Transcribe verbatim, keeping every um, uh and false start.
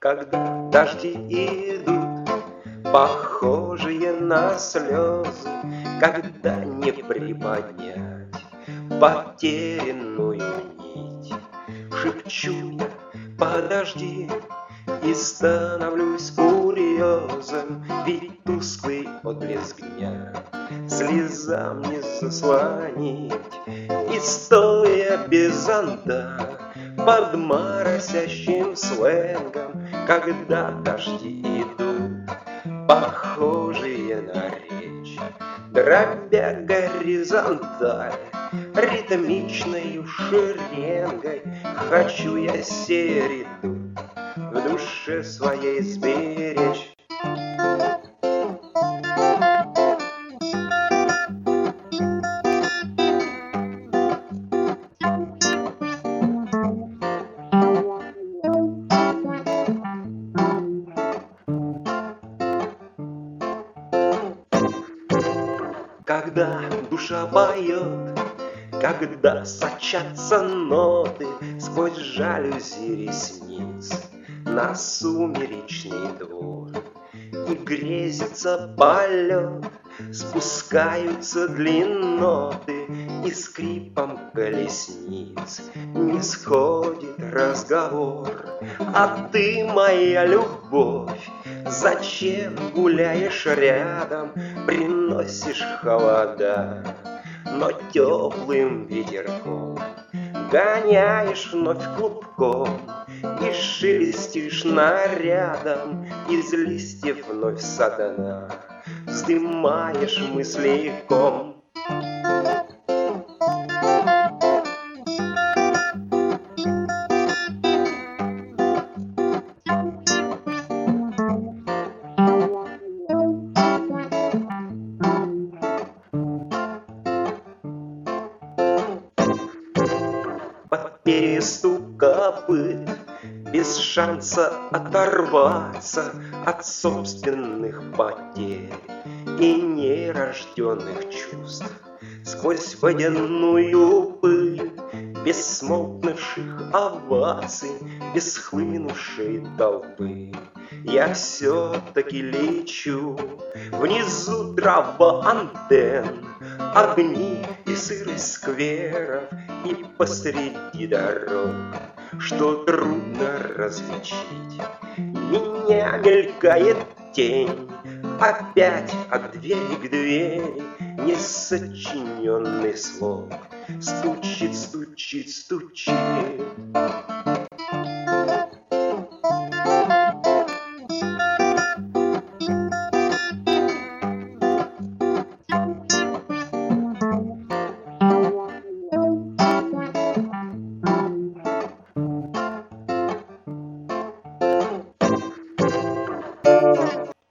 когда дожди идут, похожие на слезы, когда не приподнять потерянную нить. Шепчу я: подожди, и становлюсь курьезом, ведь тусклый отблеск дня слезам не заслонить. И стоя без зонта под моросящим сленгом, когда дожди идут, похожие на речь, дробя горизонталь ритмичною шеренгой, хочу я середу в душе своей сберечь. Когда душа поет, когда сочатся ноты сквозь жалюзи ресниц на сумеречный двор, и грезится полет, спускаются длинноты, и скрипом колесниц не сходит разговор. А ты, моя любовь, зачем гуляешь рядом, приносишь холода, но теплым ветерком гоняешь вновь клубком и шелестишь нарядом из листьев вновь со дна, вздымаешь мысли ком. Под перестук копыт, без шанса оторваться от собственных потерь и нерожденных чувств, сквозь водяную пыль, без смолкнувших оваций, без хлынувшей толпы, я все-таки лечу. Внизу трава антенн, огни и сырость скверов, и посреди дорог, что трудно различить, меня мелькает тень, опять от двери к двери несочиненный слог стучит, стучит, стучит.